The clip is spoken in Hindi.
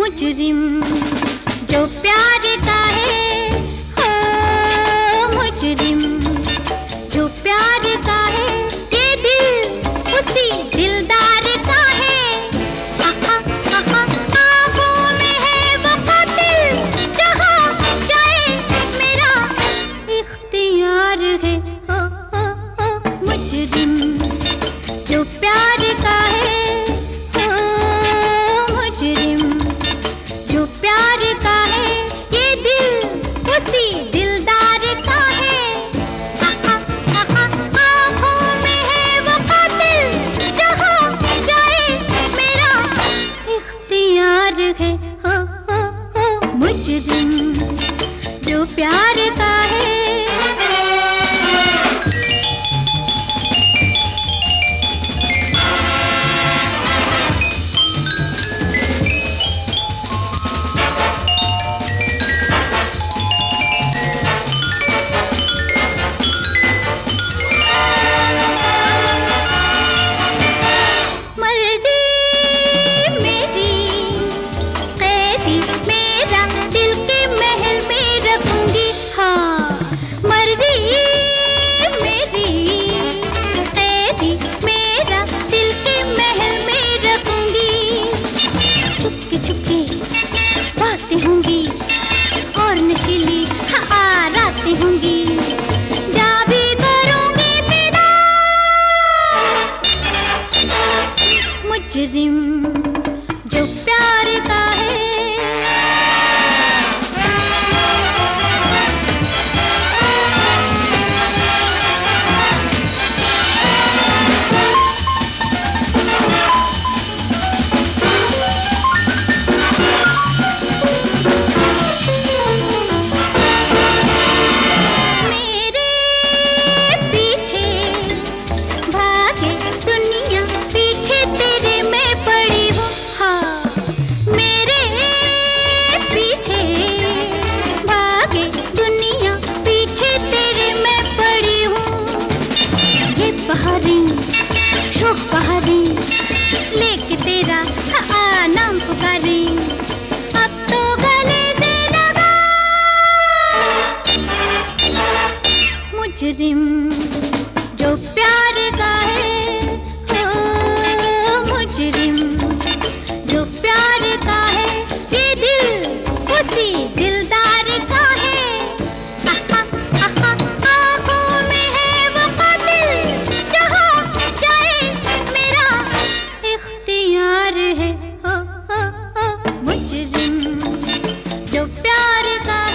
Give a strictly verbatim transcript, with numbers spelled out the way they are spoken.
मुजरिम जो प्यार का है, हो मुजरिम जो प्यार का है, ये दिल उसी दिलदार का है। आहा, आहा, आँखों में है वो कातिल, जहाँ जाए मेरा इख्तियार है। हो, हो, हो, मुजरिम जो प्यार का है, हो मुजरिम जो प्यार का है, ये दिल उसी दिलदार का है। आहा, आहा, आँखों में है वो कातिल, जहाँ जाए मेरा इख्तियार है। हो, हो, हो, मुजरिम जो प्यार का है। होंगी और नशीली हाँ रातें होंगी, जा भी करूंगी फिदा। मुजरिम जो प्यार का है। शोक बहारी लेके तेरा हाँ नाम पुकारी, अब तो गले से लगा। मुजरिम जो प्यार का है, हो मुजरिम जो प्यार का है, ये दिल उसी दिलदार का है। आहा, आहा, आँखों में है वो कातिल, जहाँ जाए मेरा इख्तियार है। हो, हो, हो, मुजरिम जो प्यार का